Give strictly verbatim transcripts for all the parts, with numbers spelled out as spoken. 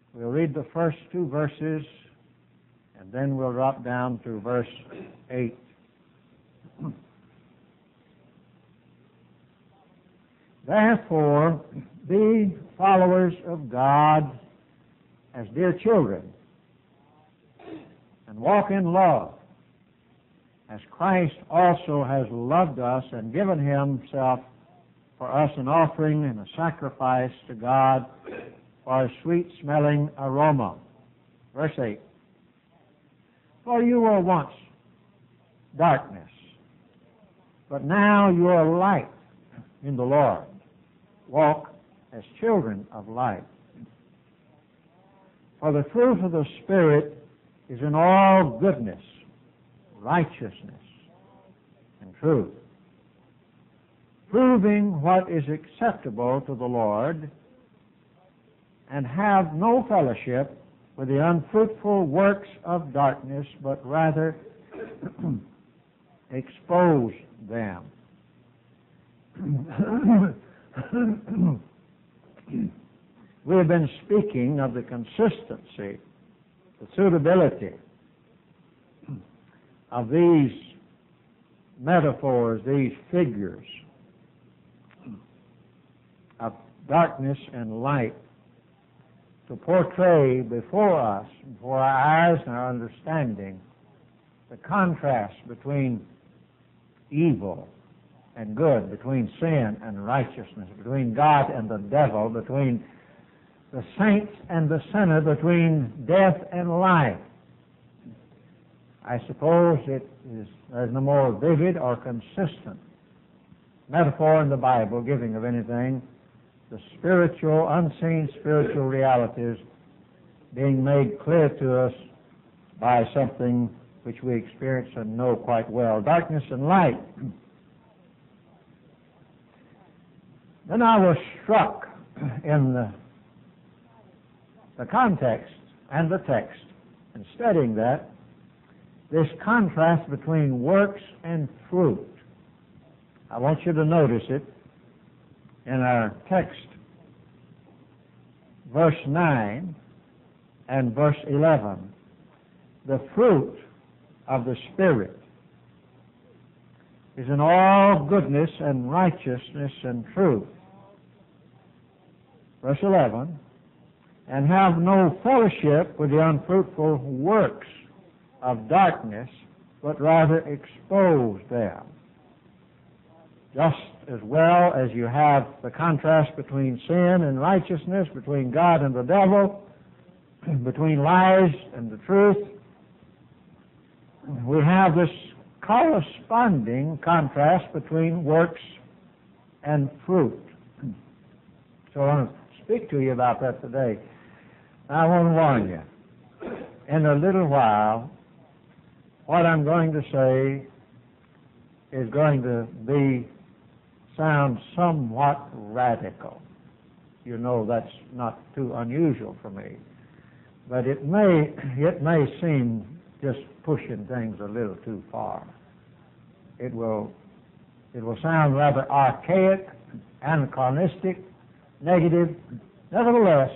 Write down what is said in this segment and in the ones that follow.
We'll read the first two verses, and then we'll drop down to verse eight. Therefore, be followers of God as dear children, and walk in love, as Christ also has loved us and given himself for us an offering and a sacrifice to God for a sweet-smelling aroma. Verse eight. For you were once darkness, but now you are light in the Lord. Walk as children of light. For the fruit of the Spirit is in all goodness, righteousness, and truth, proving what is acceptable to the Lord, and have no fellowship with the unfruitful works of darkness, but rather expose them. We have been speaking of the consistency, the suitability of these metaphors, these figures of darkness and light, to portray before us, before our eyes and our understanding, the contrast between evil and good, between sin and righteousness, between God and the devil, between the saints and the sinner, between death and life. I suppose it is, there's no more vivid or consistent metaphor in the Bible giving of anything, the spiritual, unseen spiritual realities being made clear to us by something which we experience and know quite well. Darkness and light. Then I was struck in the, the context and the text, in studying that, this contrast between works and fruit. I want you to notice it in our text, verse nine and verse eleven. The fruit of the Spirit is in all goodness and righteousness and truth. Verse eleven, and have no fellowship with the unfruitful works of darkness, but rather expose them. Just as well as you have the contrast between sin and righteousness, between God and the devil, between lies and the truth, we have this corresponding contrast between works and fruit. So I want to speak to you about that today. I want to warn you, in a little while, what I'm going to say is going to be sound somewhat radical. You know that's not too unusual for me. But it may it may seem just pushing things a little too far. It will it will sound rather archaic, anachronistic, negative. Nevertheless,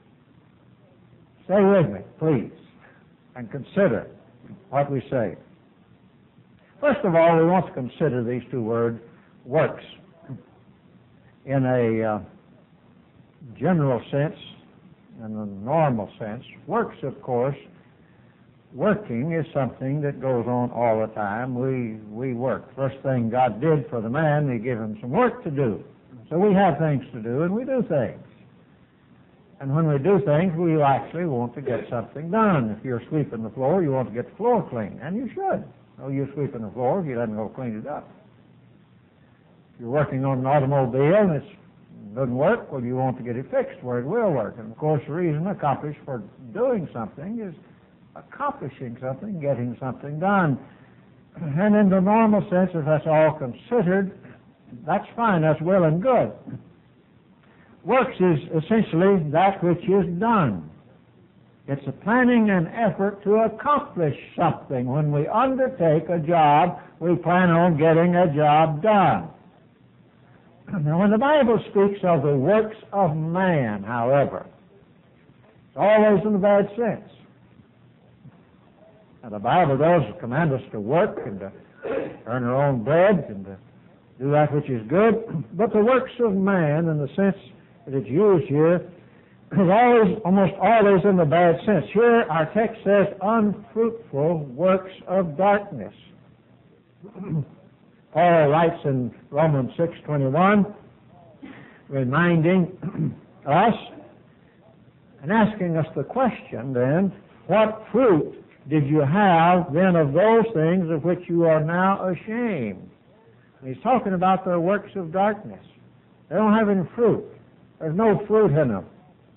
stay with me, please, and consider what we say. First of all, we want to consider these two words, works, in a uh, general sense, in a normal sense. Works, of course, working is something that goes on all the time. We we work. First thing God did for the man, He gave him some work to do. So we have things to do, and we do things. And when we do things, we actually want to get something done. If you're sweeping the floor, you want to get the floor clean, and you should. No, you're sweeping the floor if you doesn't go clean it up. If you're working on an automobile and it doesn't work, well, you want to get it fixed where it will work. And, of course, the reason accomplished for doing something is accomplishing something, getting something done. And in the normal sense, if that's all considered, that's fine, that's well and good. Works is essentially that which is done. It's a planning and effort to accomplish something. When we undertake a job, we plan on getting a job done. Now, when the Bible speaks of the works of man, however, always in the bad sense. Now, the Bible does command us to work and to earn our own bread and to do that which is good, but the works of man, in the sense that it's used here, is always, almost always in the bad sense. Here, our text says, unfruitful works of darkness. Paul writes in Romans six twenty-one, reminding us and asking us the question then, what fruit did you have then of those things of which you are now ashamed? And he's talking about the works of darkness. They don't have any fruit. There's no fruit in them.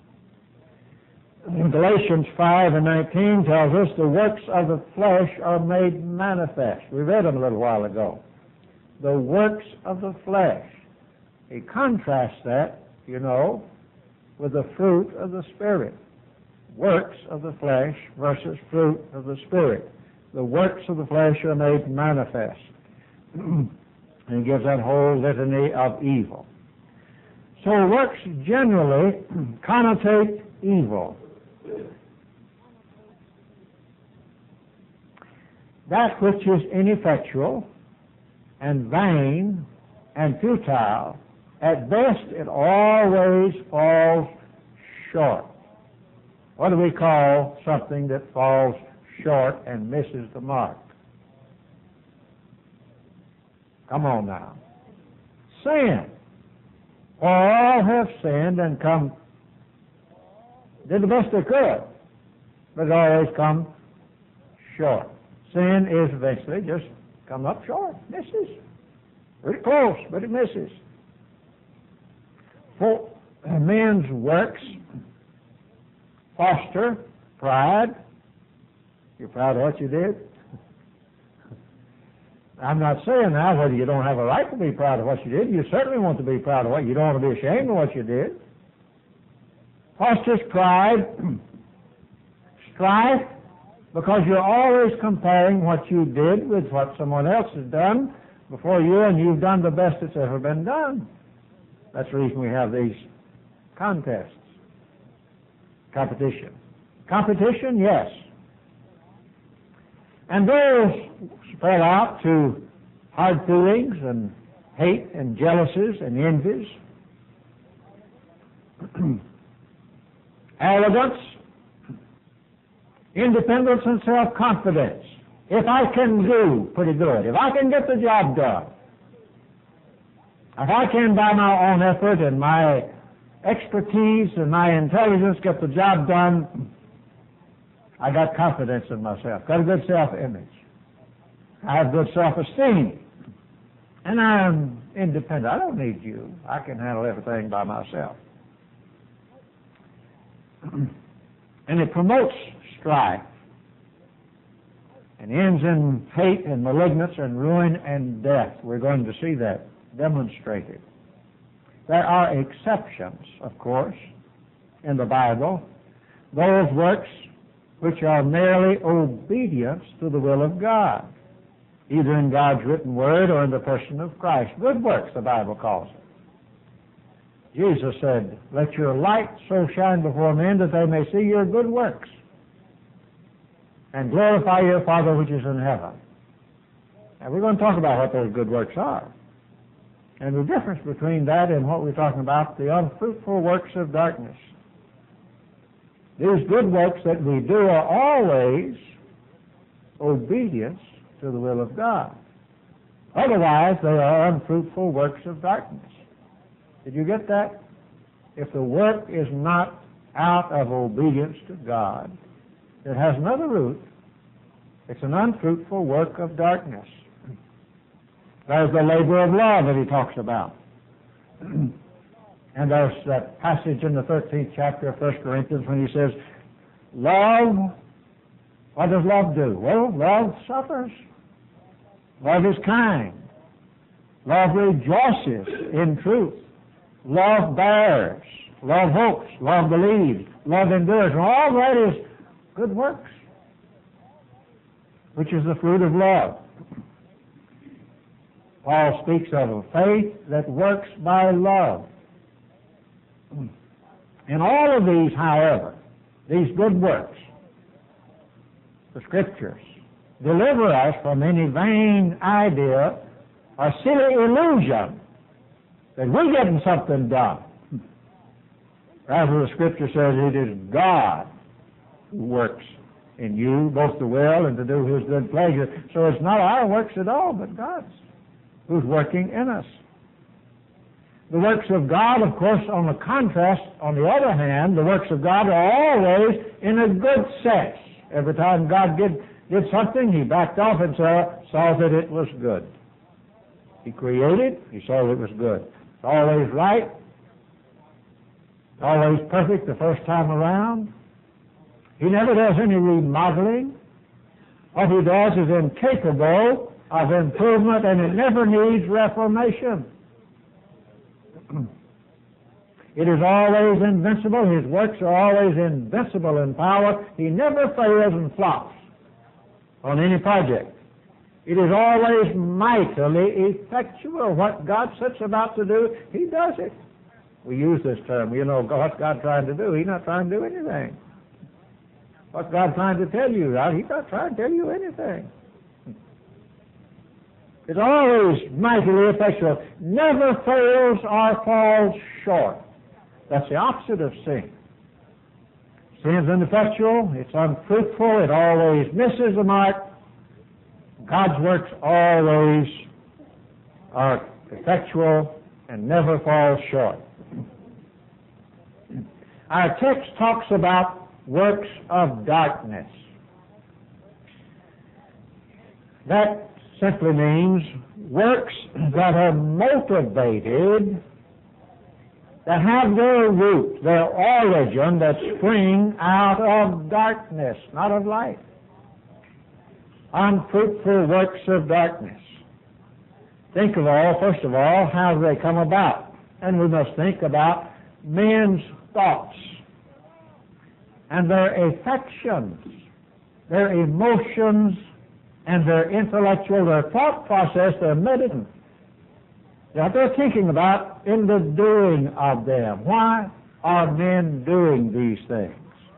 Galatians five and nineteen tells us the works of the flesh are made manifest. We read them a little while ago. The works of the flesh. He contrasts that, you know, with the fruit of the Spirit. Works of the flesh versus fruit of the Spirit. The works of the flesh are made manifest. And he gives that whole litany of evil. So works generally connotate evil. That which is ineffectual and vain and futile, at best it always falls short. What do we call something that falls short and misses the mark? Come on now. Sin. All have sinned and come, did the best they could, but it always come short. Sin is eventually just come up short, misses. Pretty close, but it misses. For men's works foster pride. You're proud of what you did? I'm not saying now whether you don't have a right to be proud of what you did. You certainly want to be proud of what you don't want to be ashamed of what you did. Fosters pride, strife, because you're always comparing what you did with what someone else has done before you, and you've done the best that's ever been done. That's the reason we have these contests. Competition. Competition, yes. And those spread out to hard feelings and hate and jealousies and envies. Arrogance, independence and self-confidence. If I can do pretty good, if I can get the job done, if I can by my own effort and my expertise and my intelligence get the job done, I got confidence in myself, got a good self-image. I have good self-esteem. And I'm independent. I don't need you. I can handle everything by myself. And it promotes strife and ends in hate and malignance and ruin and death. We're going to see that demonstrated. There are exceptions, of course, in the Bible. Those works which are merely obedience to the will of God, either in God's written word or in the person of Christ. Good works, the Bible calls it. Jesus said, let your light so shine before men that they may see your good works and glorify your Father which is in heaven. Now we're going to talk about what those good works are. And the difference between that and what we're talking about, the unfruitful works of darkness. These good works that we do are always obedience to the will of God. Otherwise, they are unfruitful works of darkness. Did you get that? If the work is not out of obedience to God, it has another root. It's an unfruitful work of darkness. There's the labor of love that he talks about. And there's that passage in the thirteenth chapter of First Corinthians when he says, love, what does love do? Well, love suffers. Love is kind. Love rejoices in truth. Love bears. Love hopes. Love believes. Love endures. And all that is good works, which is the fruit of love. Paul speaks of a faith that works by love. In all of these, however, these good works, the Scriptures, deliver us from any vain idea or silly illusion that we're getting something done. Rather, the Scripture says it is God who works in you, both to will and to do His good pleasure. So it's not our works at all, but God's who's working in us. The works of God, of course, on the contrast, on the other hand, the works of God are always in a good sense. Every time God did, did something, He backed off and saw, saw that it was good. He created, He saw that it was good. It's always right, always perfect the first time around. He never does any remodeling. What He does is incapable of improvement, and it never needs reformation. It is always invincible. His works are always invincible in power. He never fails and flops on any project. It is always mightily effectual. What God sets about to do, He does it. We use this term, you know, what's God trying to do? He's not trying to do anything. What's God trying to tell you? He's not trying to tell you anything. It's always mightily effectual. Never fails or falls short. That's the opposite of sin. Sin's ineffectual, it's unfruitful, it always misses the mark. God's works always are effectual and never fall short. Our text talks about works of darkness. That simply means works that are motivated, that have their root, their origin, that spring out of darkness, not of light. Unfruitful works of darkness. Think of all, first of all, how they come about. And we must think about men's thoughts and their affections, their emotions, and their intellectual, their thought process, their medicine. What they're thinking about in the doing of them. Why are men doing these things?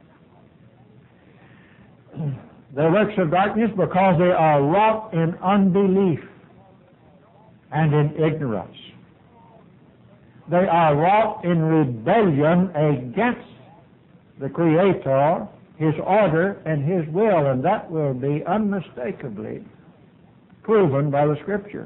The works of darkness because they are wrought in unbelief and in ignorance. They are wrought in rebellion against the Creator, His order, and His will, and that will be unmistakably proven by the Scriptures.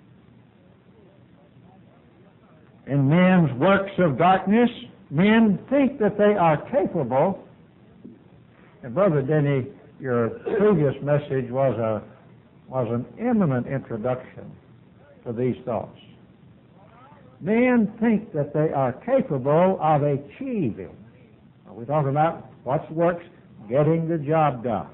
In men's works of darkness, men think that they are capable, and Brother Denny, your previous message was a was an eminent introduction to these thoughts. Men think that they are capable of achieving. We're talking about what's works, getting the job done.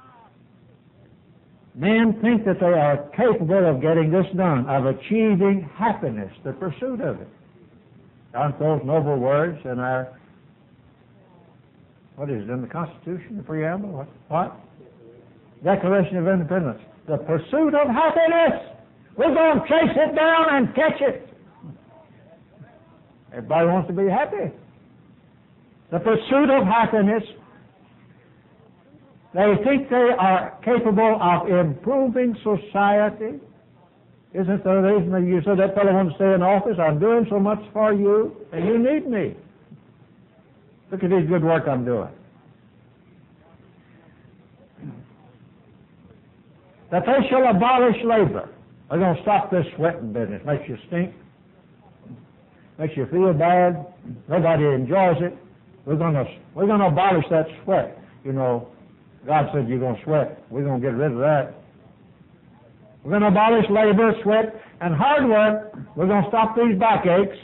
Men think that they are capable of getting this done, of achieving happiness, the pursuit of it. Aren't those noble words in our, what is it, in the Constitution, the preamble? What? what? Declaration of Independence. The pursuit of happiness. We're going to chase it down and catch it. Everybody wants to be happy. The pursuit of happiness. They think they are capable of improving society. Isn't there a reason that you said that fellow wants to stay in office? I'm doing so much for you, and you need me. Look at this good work I'm doing. That they shall abolish labor. They're going to stop this sweating business. Makes you stink. Makes you feel bad. Nobody enjoys it. We're going to we're going to abolish that sweat. You know, God said you're going to sweat. We're going to get rid of that. We're going to abolish labor, sweat, and hard work. We're going to stop these backaches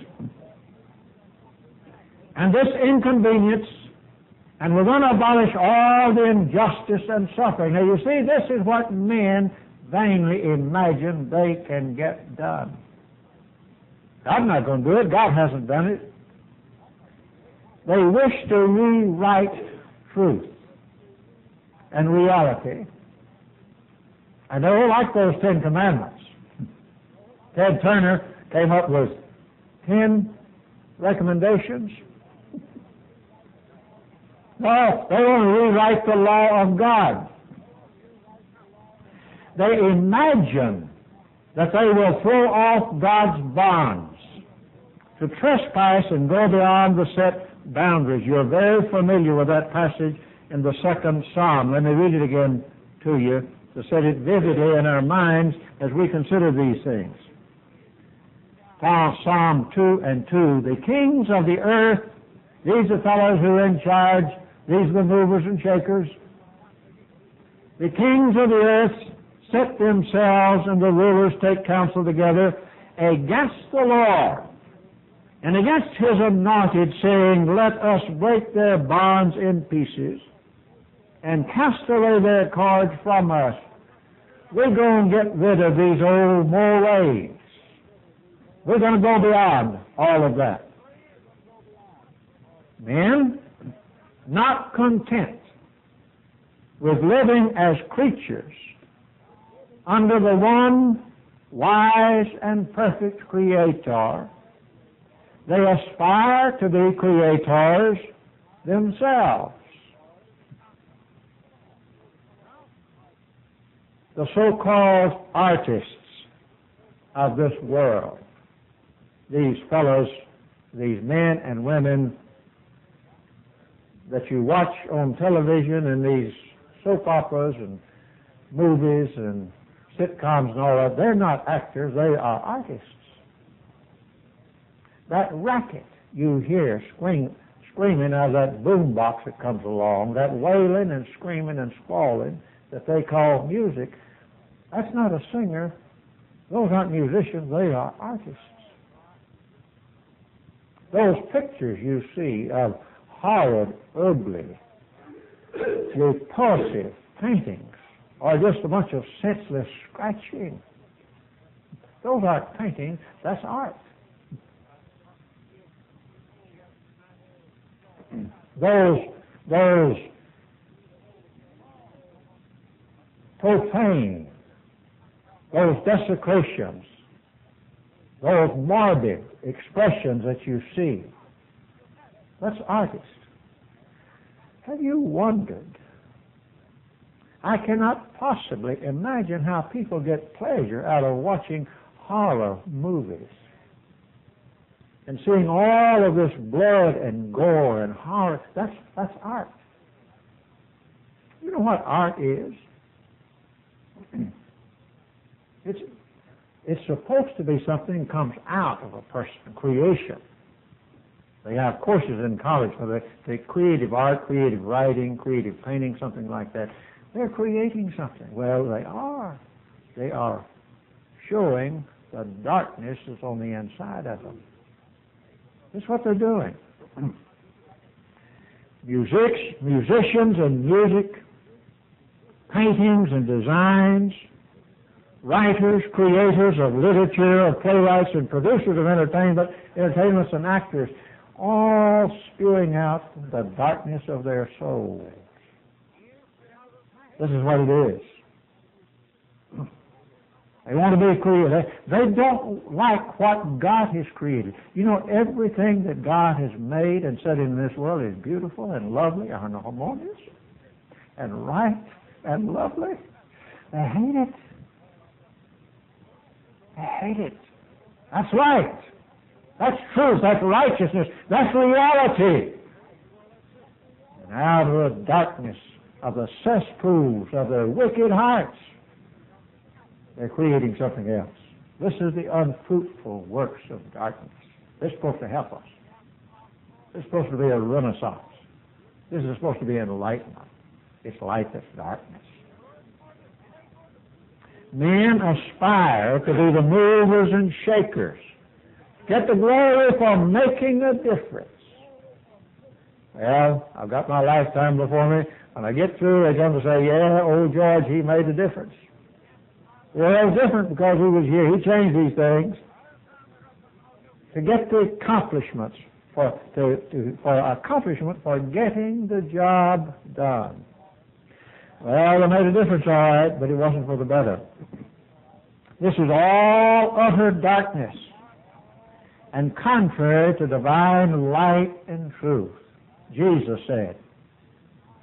and this inconvenience, and we're going to abolish all the injustice and suffering. Now, you see, this is what men vainly imagine they can get done. God's not going to do it. God hasn't done it. They wish to rewrite truth and reality. And they all like those Ten Commandments. Ted Turner came up with ten recommendations. No, they want to rewrite the law of God. They imagine that they will throw off God's bonds, to trespass and go beyond the set boundaries. You're very familiar with that passage in the second Psalm. Let me read it again to you to set it vividly in our minds as we consider these things. Psalm two and two, the kings of the earth, these are fellows who are in charge, these are the movers and shakers. The kings of the earth set themselves and the rulers take counsel together against the Lord and against His anointed, saying, let us break their bonds in pieces and cast away their cords from us. We're going to get rid of these old mores. We're going to go beyond all of that. Men, not content with living as creatures under the one wise and perfect Creator, they aspire to be creators themselves. The so-called artists of this world, these fellows, these men and women that you watch on television and these soap operas and movies and sitcoms and all that, they're not actors, they are artists. That racket you hear scream, screaming out of that boom box that comes along, that wailing and screaming and squalling that they call music, that's not a singer. Those aren't musicians, they are artists. Those pictures you see of horrid, ugly, repulsive paintings are just a bunch of senseless scratching. Those aren't paintings, that's art. Those, those profane, those desecrations, those morbid expressions that you see, that's artist. Have you wondered? I cannot possibly imagine how people get pleasure out of watching horror movies and seeing all of this blood and gore and horror. That's, that's art. You know what art is? It's, it's supposed to be something that comes out of a person, creation. They have courses in college for the, the creative art, creative writing, creative painting, something like that. They're creating something. Well, they are. They are showing the darkness that's on the inside of them. That's what they're doing. Musics, musicians and music, paintings and designs, writers, creators of literature, of playwrights and producers of entertainment, entertainments and actors, all spewing out the darkness of their souls. This is what it is. They want to be creative. They don't like what God has created. You know, everything that God has made and set in this world is beautiful and lovely and harmonious and right and lovely. They hate it. They hate it. That's right. That's truth. That's righteousness. That's reality. And out of the darkness of the cesspools of their wicked hearts, they're creating something else. This is the unfruitful works of darkness. They're supposed to help us. It's supposed to be a renaissance. This is supposed to be enlightenment. It's light that's darkness. Men aspire to be the movers and shakers, get the glory for making a difference. Well, I've got my lifetime before me. When I get through, they're going to say, yeah, old George, he made a difference. Well, it was different because he was here. He changed these things to get the accomplishments, for, to, to, for accomplishment for getting the job done. Well, they made a difference, all right, but it wasn't for the better. This is all utter darkness and contrary to divine light and truth. Jesus said,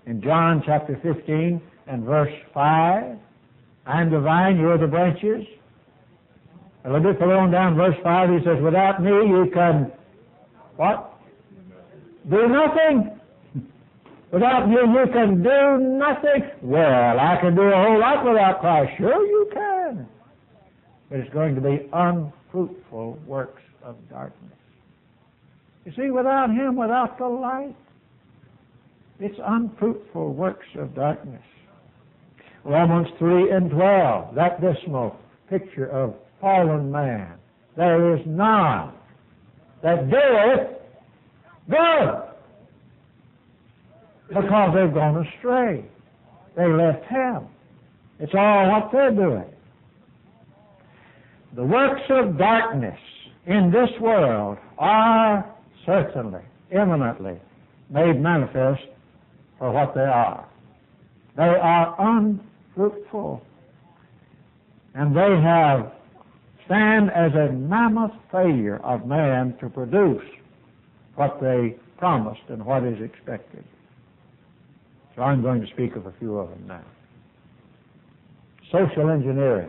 in John chapter fifteen and verse five. I am the vine, you are the branches. A little bit further on down, verse five, he says, without me you can, what? Do nothing. Without me you can do nothing. Well, I can do a whole lot without Christ. Sure you can. But it's going to be unfruitful works of darkness. You see, without Him, without the light, it's unfruitful works of darkness. Romans three and twelve, that dismal picture of fallen man. There is none that doeth good, because they've gone astray. They left Him. It's all what they're doing. The works of darkness in this world are certainly, eminently made manifest for what they are. They are unfruitful, and they have stand as a mammoth failure of man to produce what they promised and what is expected. So I'm going to speak of a few of them now. Social engineering.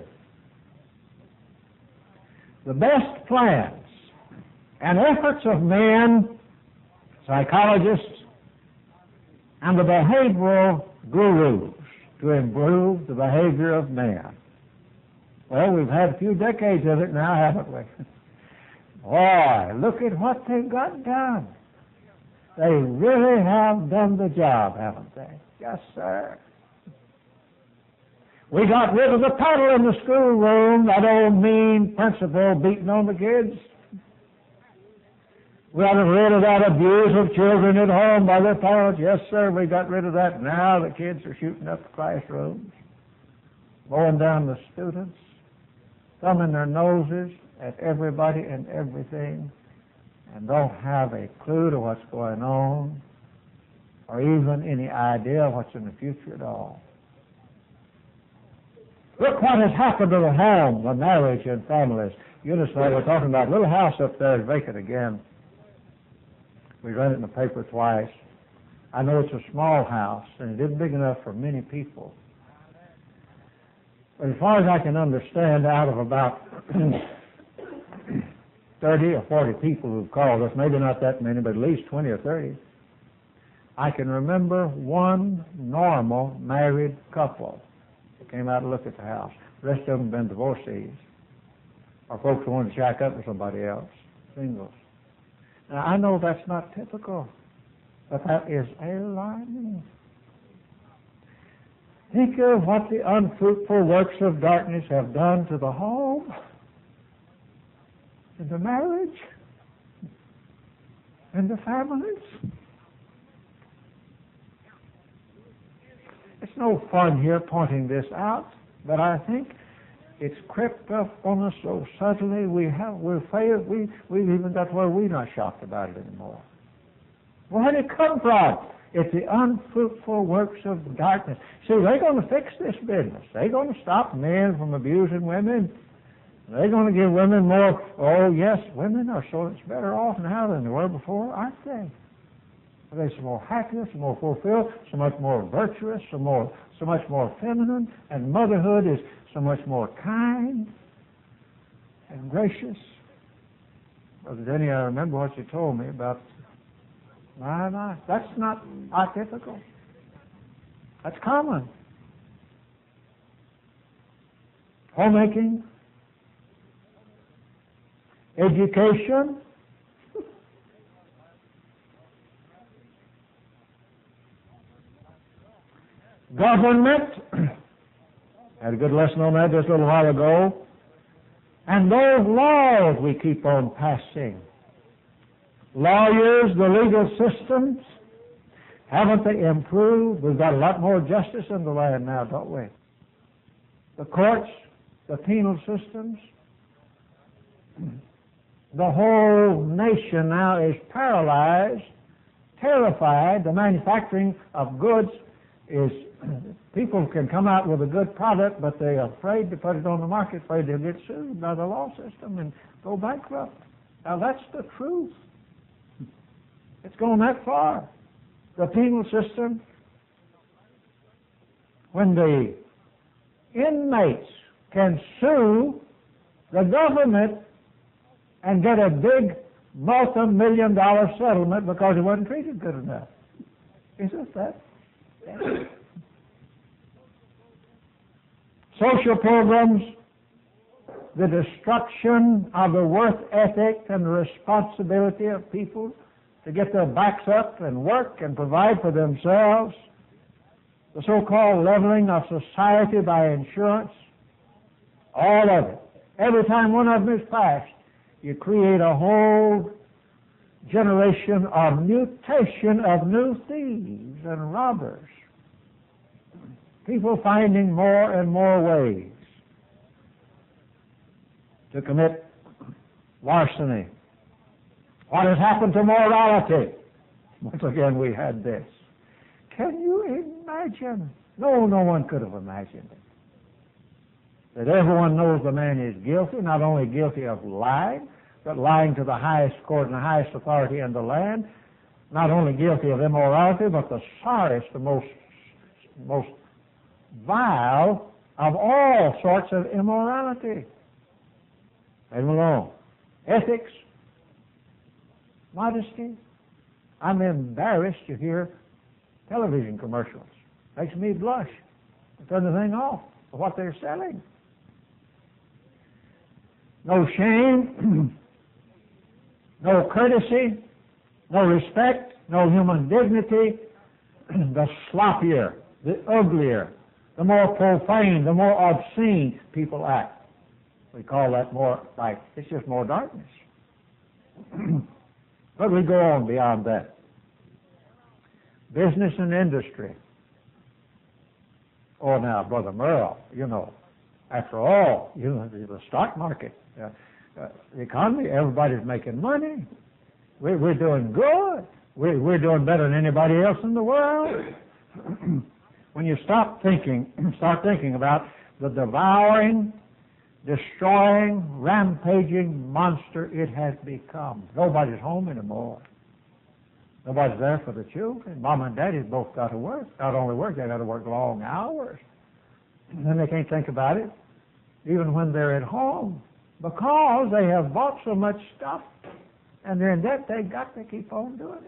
The best plans and efforts of men, psychologists, and the behavioral gurus to improve the behavior of man. Well, we've had a few decades of it now, haven't we? Boy, look at what they've got done. They really have done the job, haven't they? Yes, sir. We got rid of the paddle in the schoolroom, that old mean principal beating on the kids. We got rid of that abuse of children at home by their parents. Yes, sir, we got rid of that. Now the kids are shooting up the classrooms, mowing down the students, thumbing their noses at everybody and everything, and don't have a clue to what's going on, or even any idea what's in the future at all. Look what has happened to the home, the marriage and families. Eunice and I were talking about a little house up there is vacant again. We read it in the paper twice. I know it's a small house, and it isn't big enough for many people. But as far as I can understand, out of about thirty or forty people who've called us, maybe not that many, but at least twenty or thirty, I can remember one normal married couple that came out to look at the house. The rest of them have been divorcees, or folks who wanted to shack up with somebody else, singles. Now, I know that's not typical, but that is alarming. Think of what the unfruitful works of darkness have done to the home, and the marriage, and the families. It's no fun here pointing this out, but I think it's crept up on us so suddenly we have we're failed, we we've even got where we're not shocked about it anymore. Where did it come from? It's the unfruitful works of darkness. See, they're going to fix this business. They're going to stop men from abusing women. They're going to give women more. Oh yes, women are so much better off now than they were before, aren't they? They're so more happy, so more fulfilled, so much more virtuous, so more, so much more feminine, and motherhood is so much more kind and gracious. Brother Denny, I remember what you told me about my life. That's not atypical. That's common. Homemaking, education, government. Had a good lesson on that just a little while ago. And those laws we keep on passing. Lawyers, the legal systems, haven't they improved? We've got a lot more justice in the land now, don't we? The courts, the penal systems. The whole nation now is paralyzed, terrified. The manufacturing of goods is, people can come out with a good product, but they're afraid to put it on the market, afraid they'll get sued by the law system and go bankrupt. Now that's the truth. It's gone that far. The penal system, when the inmates can sue the government and get a big multi-million dollar settlement because he wasn't treated good enough. Isn't that? Social programs, the destruction of the work ethic and the responsibility of people to get their backs up and work and provide for themselves, the so-called leveling of society by insurance, all of it. Every time one of them is passed, you create a whole generation of mutation of new thieves and robbers. People finding more and more ways to commit larceny. What has happened to morality? Once again, we had this. Can you imagine? No, no one could have imagined it. That everyone knows the man is guilty, not only guilty of lying, but lying to the highest court and the highest authority in the land, not only guilty of immorality, but the sorriest, the most, most vile of all sorts of immorality. Leave him alone. Ethics, modesty. I'm embarrassed to hear television commercials. Makes me blush. I turn the thing off for what they're selling. No shame, no courtesy, no respect, no human dignity. The sloppier, the uglier, the more profane, the more obscene people act. We call that more like, it's just more darkness. But we go on beyond that. Business and industry. Oh, now, Brother Merle, you know, after all, you know, the stock market, uh, uh, the economy, everybody's making money. We're, we're doing good. We're, we're doing better than anybody else in the world. When you stop thinking, start thinking about the devouring, destroying, rampaging monster it has become. Nobody's home anymore. Nobody's there for the children. Mom and Daddy's both got to work. Not only work, they got to work long hours. And then they can't think about it, even when they're at home, because they have bought so much stuff and they're in debt, they got to keep on doing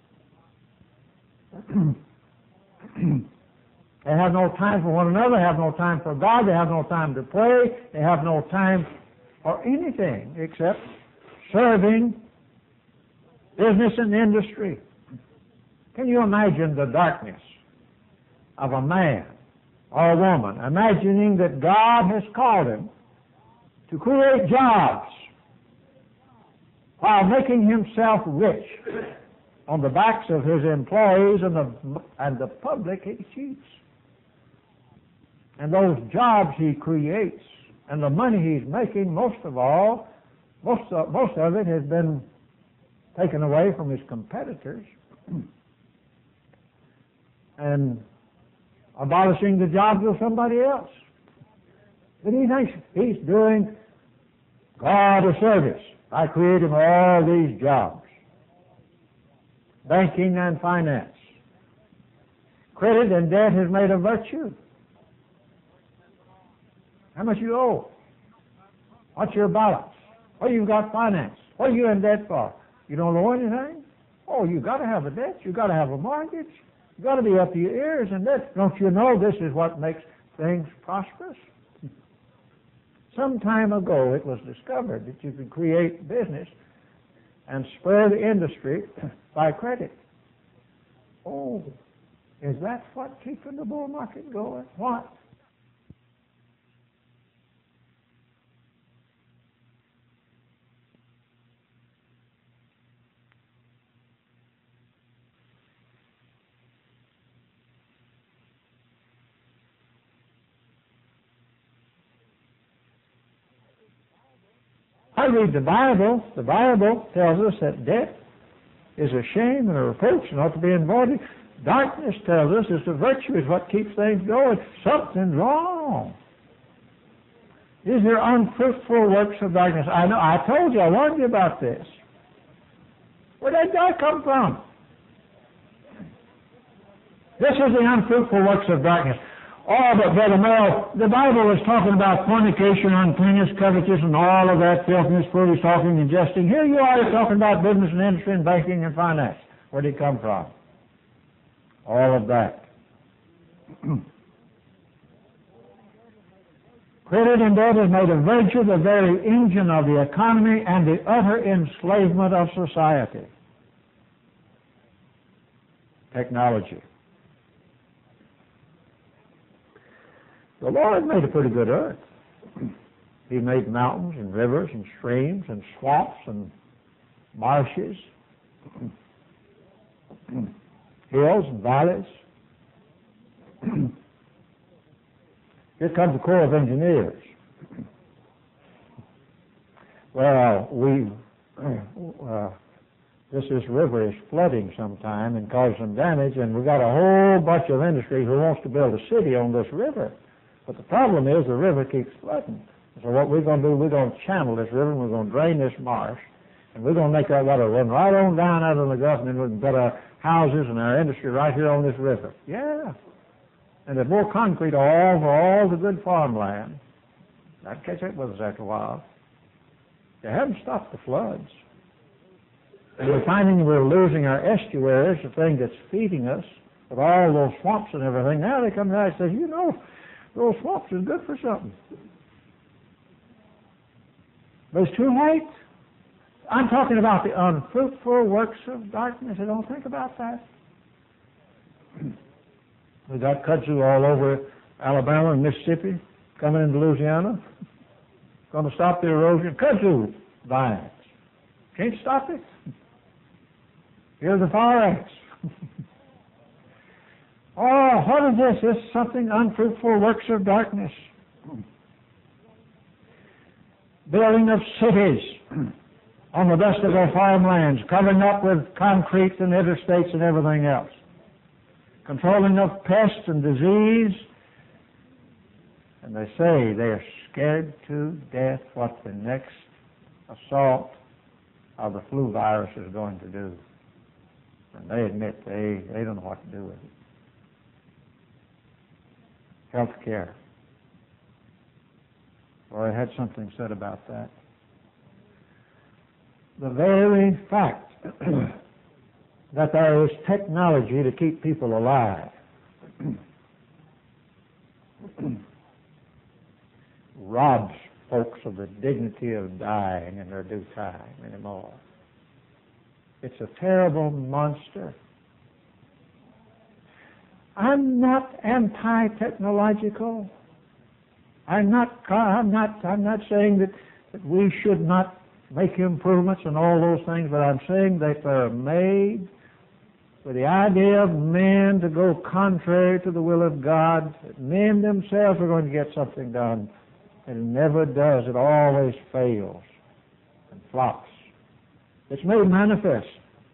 it. They have no time for one another, they have no time for God, they have no time to pray, they have no time for anything except serving business and industry. Can you imagine the darkness of a man or a woman imagining that God has called him to create jobs while making himself rich on the backs of his employees and the, and the public he cheats? And those jobs he creates and the money he's making, most of all, most of, most of it has been taken away from his competitors and abolishing the jobs of somebody else. But he thinks he's doing God a service by creating all these jobs. Banking and finance. Credit and debt has made a virtue. How much you owe? What's your balance? What you've got financed? What are you in debt for? You don't owe anything? Oh, you got to have a debt. You got to have a mortgage. You got to be up to your ears in debt. Don't you know this is what makes things prosperous? Some time ago, it was discovered that you could create business and spur the industry by credit. Oh, is that what keeping the bull market going? What? I read the Bible. The Bible tells us that debt is a shame and a reproach and ought to be avoided. Darkness tells us it's a virtue, is what keeps things going. Something's wrong. These are unfruitful works of darkness. I know. I told you. I warned you about this. Where did that come from? This is the unfruitful works of darkness. Oh, but Brother Merrill, the Bible is talking about fornication, uncleanness, covetousness, and all of that filthiness, foolish talking, and jesting. Here you are talking about business and industry and banking and finance. Where did it come from? All of that. Credit and debt has made a virtue the very engine of the economy and the utter enslavement of society. Technology. The Lord made a pretty good earth. He made mountains and rivers and streams and swamps and marshes, hills and valleys. Here comes the Corps of Engineers. Well, we, uh, this, this river is flooding sometime and causing some damage, and we've got a whole bunch of industry who wants to build a city on this river. But the problem is the river keeps flooding. So what we're going to do, we're going to channel this river, and we're going to drain this marsh, and we're going to make that water run right on down out of the Gulf, and then we can put our houses and our industry right here on this river. Yeah. And there's more concrete all over all the good farmland. That'd catch up with us after a while. They haven't stopped the floods. And we're finding we're losing our estuaries, the thing that's feeding us, with all those swamps and everything. Now they come down and say, you know, those swamps are good for something. But it's too late. I'm talking about the unfruitful works of darkness. I don't think about that. We got kudzu all over Alabama and Mississippi, coming into Louisiana. Going to stop the erosion. Kudzu vines. Can't stop it. Here's the fire ants. Oh, what is this? This is something unfruitful works of darkness. Building of cities on the best of their farmlands, covering up with concrete and interstates and everything else. Controlling of pests and disease. And they say they're scared to death what the next assault of the flu virus is going to do. And they admit they, they don't know what to do with it. Health care. Or I had something said about that. The very fact that there is technology to keep people alive robs folks of the dignity of dying in their due time anymore. It's a terrible monster. I'm not anti-technological. I'm not, I'm not, I'm not saying that, that we should not make improvements and all those things, but I'm saying that they're made with the idea of men to go contrary to the will of God, that men themselves are going to get something done. And it never does. It always fails and flops. It's made manifest.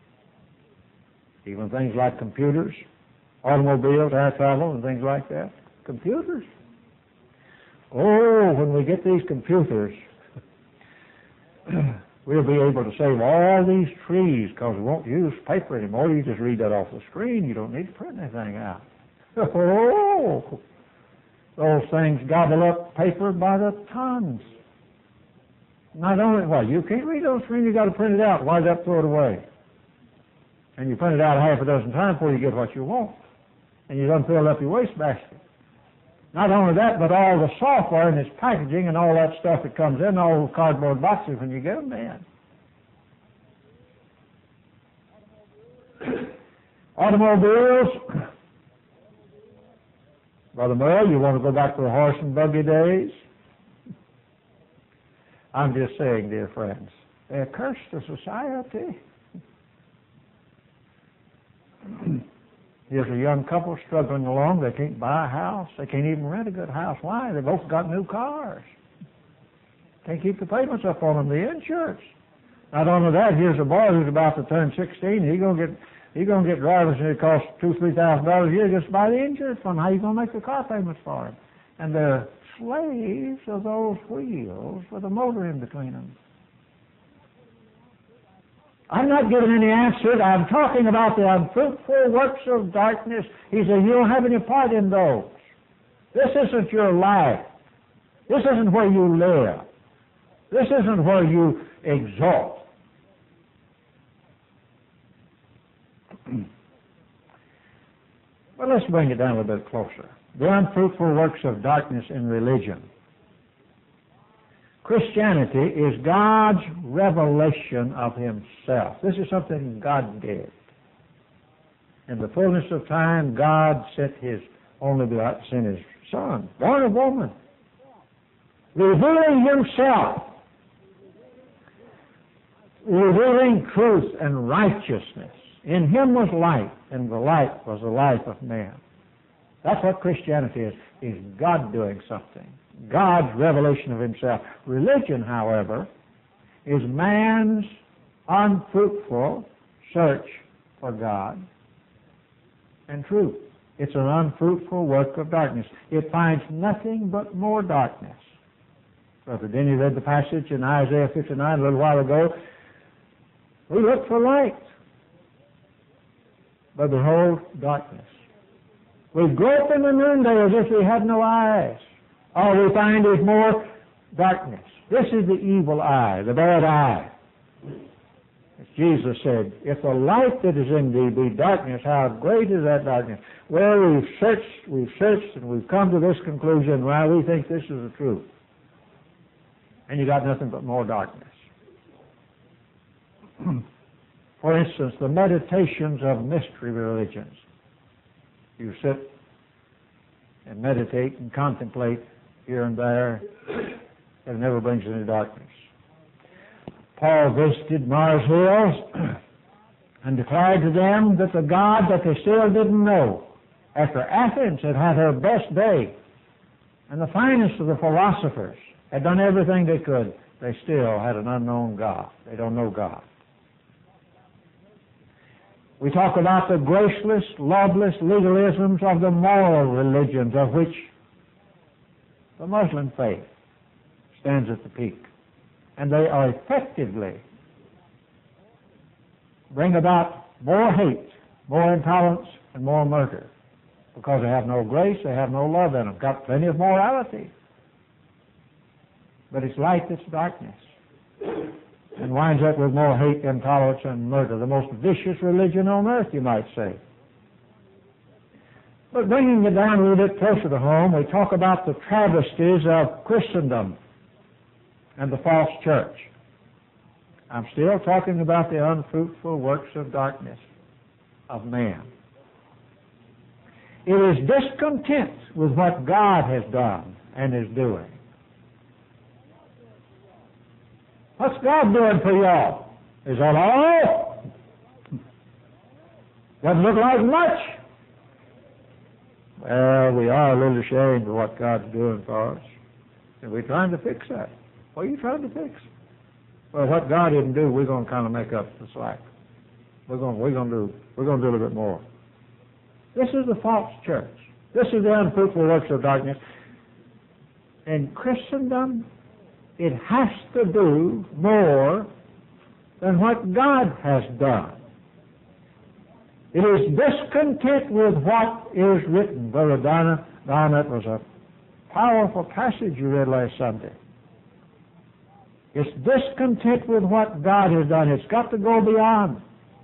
Even things like computers, automobiles, air travel, and things like that. Computers. Oh, when we get these computers, we'll be able to save all these trees because we won't use paper anymore. You just read that off the screen. You don't need to print anything out. Oh, those things gobble up paper by the tons. Not only, well, you can't read those screens, you got to print it out, wind up, throw it away. And you print it out half a dozen times before you get what you want. And you don't fill up your wastebasket. Not only that, but all the software and its packaging and all that stuff that comes in, all those cardboard boxes when you get them in. Automobiles. Brother Merle, you want to go back to the horse and buggy days? I'm just saying, dear friends, they're a curse to society. Here's a young couple struggling along. They can't buy a house. They can't even rent a good house. Why? They both got new cars. Can't keep the payments up on them, the insurance. Not only that, here's a boy who's about to turn sixteen. He's gonna get he's gonna get drivers and it costs two, three thousand dollars a year just to buy the insurance from him. How you gonna make the car payments for him? And they're slaves of those wheels with a motor in between them. I'm not giving any answer. I'm talking about the unfruitful works of darkness. He said, you don't have any part in those. This isn't your life. This isn't where you live. This isn't where you exalt. Well, let's bring it down a little bit closer. The unfruitful works of darkness in religion. Christianity is God's revelation of Himself. This is something God did. In the fullness of time, God sent His only begotten, sent His Son, born of woman, revealing Himself, revealing truth and righteousness. In Him was light, and the light was the life of man. That's what Christianity is, is God doing something. God's revelation of Himself. Religion, however, is man's unfruitful search for God and truth. It's an unfruitful work of darkness. It finds nothing but more darkness. Brother Denny read the passage in Isaiah fifty-nine a little while ago. We look for light, but behold, darkness. We grope in the noonday as if we had no eyes. All we find is more darkness. This is the evil eye, the bad eye. As Jesus said, if the light that is in thee be darkness, how great is that darkness? Well, we've searched, we've searched, and we've come to this conclusion, well, we think this is the truth. And you got nothing but more darkness. For instance, the meditations of mystery religions. You sit and meditate and contemplate here and there, and it never brings any darkness. Paul visited Mars Hills and declared to them that the God that they still didn't know, after Athens had had her best day, and the finest of the philosophers had done everything they could, they still had an unknown God. They don't know God. We talk about the graceless, loveless legalisms of the moral religions, of which the Muslim faith stands at the peak. And they are effectively bring about more hate, more intolerance, and more murder. Because they have no grace, they have no love in them. Got plenty of morality. But it's light that's darkness. And winds up with more hate, intolerance, and murder. The most vicious religion on earth, you might say. But bringing it down a little bit closer to home, we talk about the travesties of Christendom and the false church. I'm still talking about the unfruitful works of darkness of man. It is discontent with what God has done and is doing. What's God doing for y'all? Is that all? Doesn't look like much. Well, we are a little ashamed of what God's doing for us. And we're trying to fix that. What are you trying to fix? Well, what God didn't do, we're going to kind of make up the slack. We're going, we're going to do, we're going to do a little bit more. This is the false church. This is the unfruitful works of darkness. In Christendom, it has to do more than what God has done. It is discontent with what is written. Brother Donna, Donna, it was a powerful passage you read last Sunday. It's discontent with what God has done. It's got to go beyond.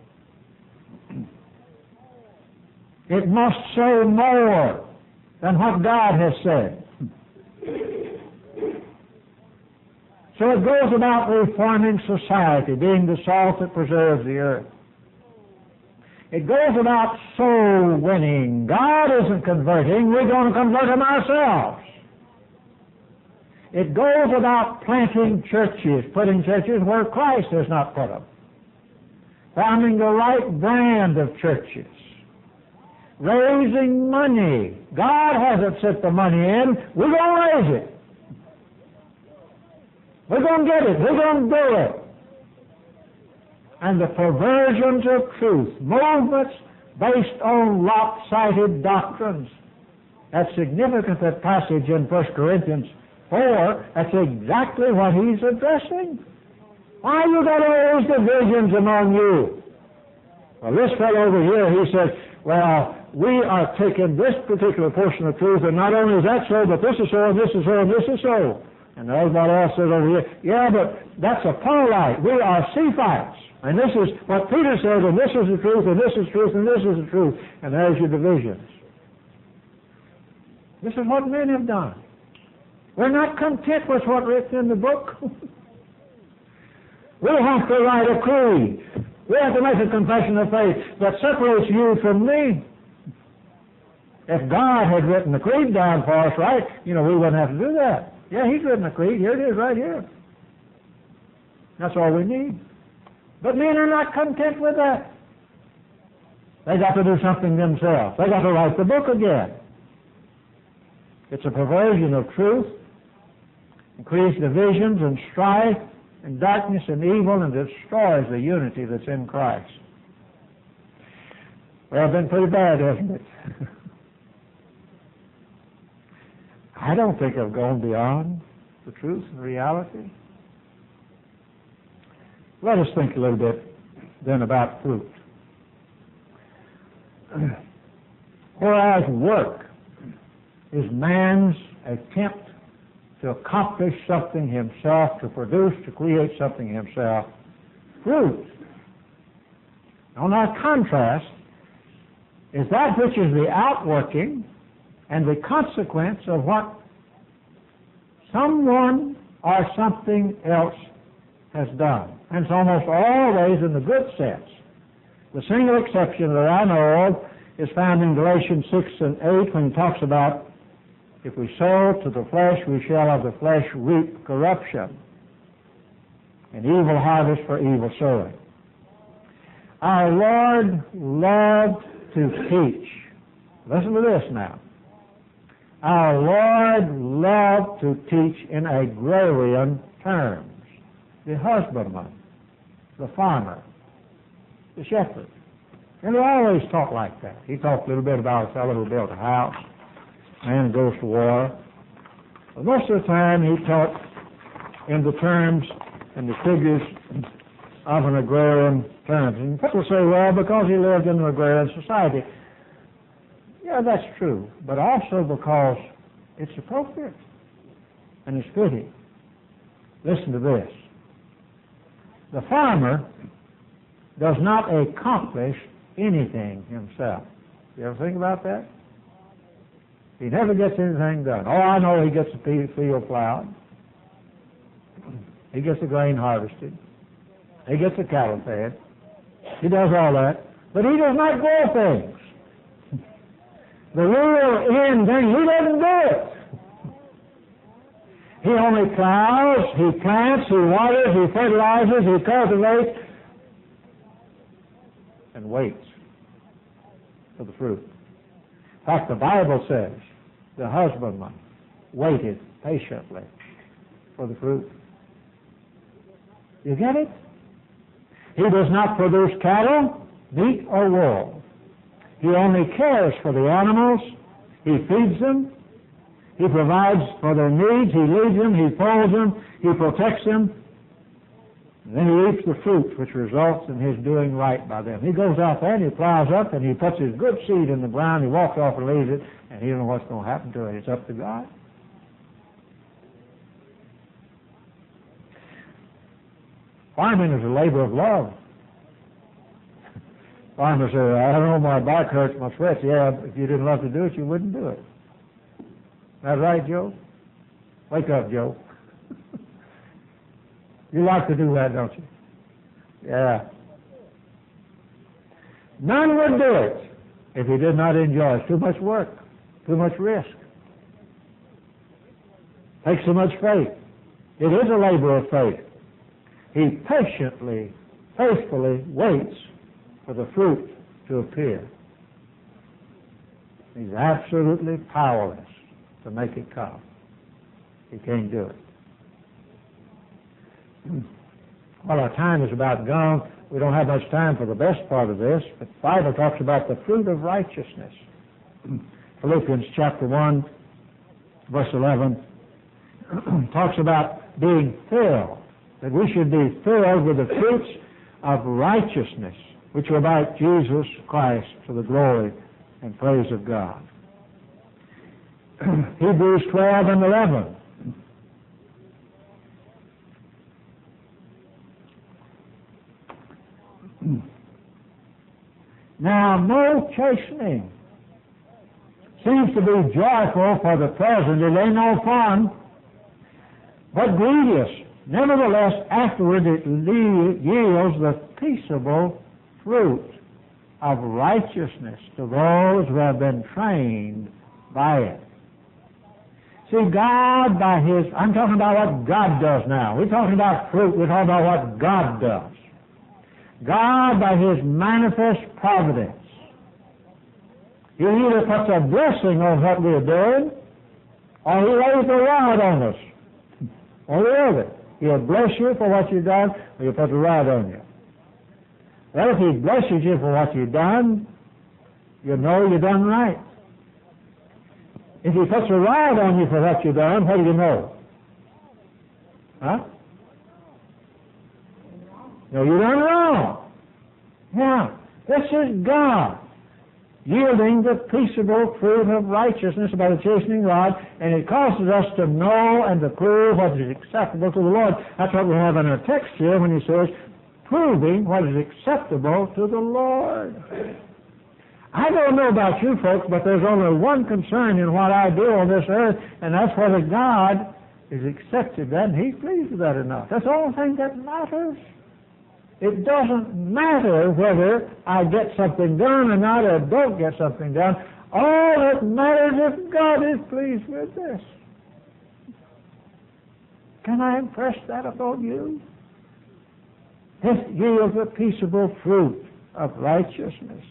It must say more than what God has said. So it goes about reforming society, being the salt that preserves the earth. It goes about soul winning. God isn't converting. We're going to convert them ourselves. It goes about planting churches, putting churches where Christ has not put them. Founding the right brand of churches. Raising money. God hasn't sent the money in. We're going to raise it. We're going to get it. We're going to do it. And the perversions of truth, movements based on lopsided doctrines. That's significant, that passage in First Corinthians four. That's exactly what he's addressing. Why you got all these divisions among you? Well, this fellow over here, he says, well, we are taking this particular portion of truth, and not only is that so, but this is so, and this is so, and this is so. And everybody else says over here, yeah, but that's a Paulite. We are Cephites. And this is what Peter says, and this is the truth, and this is truth, and this is the truth. And there's your divisions. This is what men have done. We're not content with what's written in the book. We have to write a creed. We have to make a confession of faith that separates you from me. If God had written the creed down for us, right, you know, we wouldn't have to do that. Yeah, He's written the creed. Here it is right here. That's all we need. But men are not content with that. They got to do something themselves. They got to write the book again. It's a perversion of truth. It creates divisions and strife and darkness and evil and destroys the unity that's in Christ. Well, it's been pretty bad, hasn't it? I don't think I've gone beyond the truth and reality. Let us think a little bit then about fruit. Whereas work is man's attempt to accomplish something himself, to produce, to create something himself, fruit, on our contrast, is that which is the outworking and the consequence of what someone or something else has done. And it's almost always in the good sense. The single exception that I know of is found in Galatians six and eight when he talks about if we sow to the flesh, we shall of the flesh reap corruption, an evil harvest for evil sowing. Our Lord loved to teach. Listen to this now. Our Lord loved to teach in agrarian terms. The husbandman, the farmer, the shepherd. And he always talked like that. He talked a little bit about a fellow who built a house, man who goes to war. But most of the time he talked in the terms and the figures of an agrarian terms. And people say, well, because he lived in an agrarian society. Yeah, that's true, but also because it's appropriate and it's fitting. Listen to this. The farmer does not accomplish anything himself. You ever think about that? He never gets anything done. Oh, I know he gets the field plowed. He gets the grain harvested. He gets the cattle fed. He does all that. But he does not grow things. The real end thing, he doesn't do it. He only plows, he plants, he waters, he fertilizes, he cultivates, and waits for the fruit. In fact, the Bible says the husbandman waited patiently for the fruit. You get it? He does not produce cattle, meat, or wool. He only cares for the animals. He feeds them. He provides for their needs. He leads them. He folds them. He protects them. And then he reaps the fruit, which results in his doing right by them. He goes out there and he plows up and he puts his good seed in the ground. He walks off and leaves it, and he doesn't know what's going to happen to it. It's up to God. Farming is a labor of love. Farmers say, I don't know, my back hurts, my sweats. Yeah, if you didn't love to do it, you wouldn't do it. Is that right, Joe? Wake up, Joe. You like to do that, don't you? Yeah. None would do it if he did not enjoy it. It's too much work, too much risk. Takes so much faith. It is a labor of faith. He patiently, faithfully waits for the fruit to appear. He's absolutely powerless to make it come. He can't do it. Well, our time is about gone. We don't have much time for the best part of this, but the Bible talks about the fruit of righteousness. Philippians chapter one, verse eleven, talks about being filled, that we should be filled with the fruits of righteousness, which are about Jesus Christ, to the glory and praise of God. Hebrews twelve and eleven. Now, no chastening seems to be joyful for the present, it ain't no fun, but grievous. Nevertheless, afterward it yields the peaceable fruit of righteousness to those who have been trained by it. See, God by His, I'm talking about what God does now. We're talking about fruit, we're talking about what God does. God by His manifest providence, He either puts a blessing on what we're doing, or He lays a rod on us. Or the other. He'll bless you for what you've done, or He'll put a rod on you. Well, if He blesses you for what you've done, you know you've done right. If He puts a rod on you for what you've done, what do you know? Huh? No, you done wrong. Yeah, this is God yielding the peaceable fruit of righteousness by the chastening rod, and it causes us to know and to prove what is acceptable to the Lord. That's what we have in our text here when He says, proving what is acceptable to the Lord. I don't know about you folks, but there's only one concern in what I do on this earth, and that's whether God is accepted that, and He's pleased with that or not. That's the only thing that matters. It doesn't matter whether I get something done or not, or don't get something done. All that matters if God is pleased with this. Can I impress that upon you? This yields a peaceable fruit of righteousness.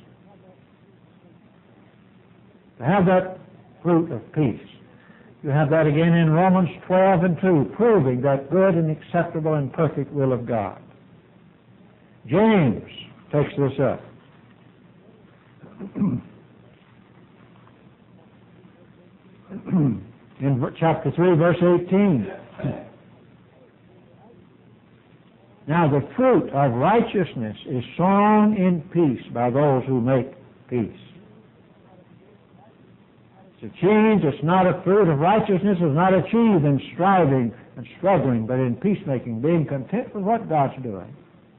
To have that fruit of peace. You have that again in Romans twelve and two, proving that good and acceptable and perfect will of God. James takes this up. In chapter three, verse eighteen. Now the fruit of righteousness is sown in peace by those who make peace. It's achieved, it's not a fruit of righteousness, is not achieved in striving and struggling, but in peacemaking, being content with what God's doing.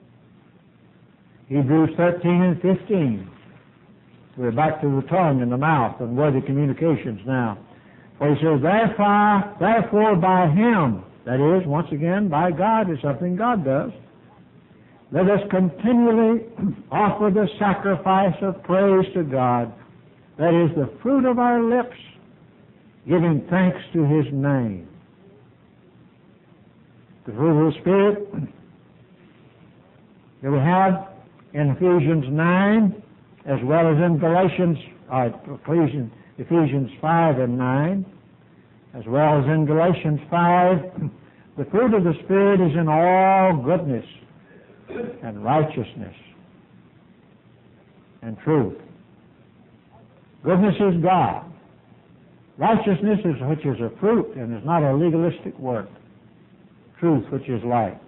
Hebrews thirteen and fifteen. We're back to the tongue and the mouth and worthy communications now. For he says, therefore, therefore by Him, that is, once again, by God is something God does, let us continually offer the sacrifice of praise to God, that is the fruit of our lips, giving thanks to His name. The fruit of the Spirit that we have in Ephesians nine, as well as in Galatians, uh, Ephesians, Ephesians five and nine, as well as in Galatians five, the fruit of the Spirit is in all goodness and righteousness and truth. Goodness is God. Righteousness is which is a fruit and is not a legalistic work. Truth, which is light.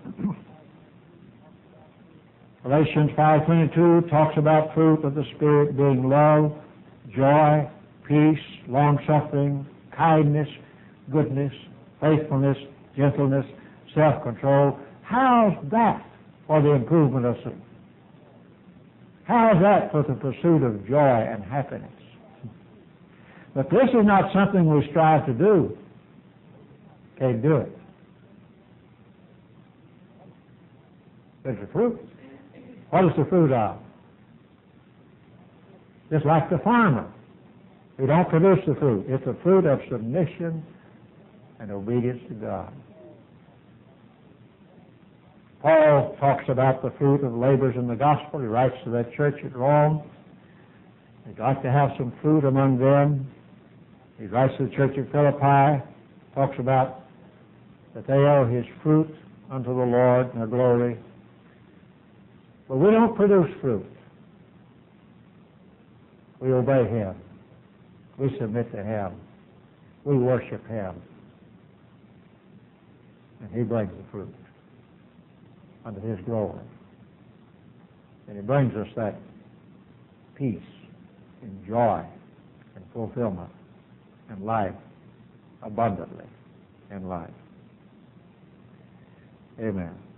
Galatians five twenty-two talks about fruit of the Spirit being love, joy, peace, long-suffering, kindness, goodness, faithfulness, gentleness, self-control. How's that for the improvement of sin? How's that for the pursuit of joy and happiness? But this is not something we strive to do. Can't do it. There's the fruit. What is the fruit of? Just like the farmer. We don't produce the fruit. It's the fruit of submission and obedience to God. Paul talks about the fruit of labors in the gospel. He writes to that church at Rome. He'd like to have some fruit among them. He writes to the church at Philippi, talks about that they owe His fruit unto the Lord and the glory. But we don't produce fruit. We obey Him. We submit to Him. We worship Him. And He brings the fruit unto His glory. And He brings us that peace in joy and fulfillment and life abundantly in life. Amen.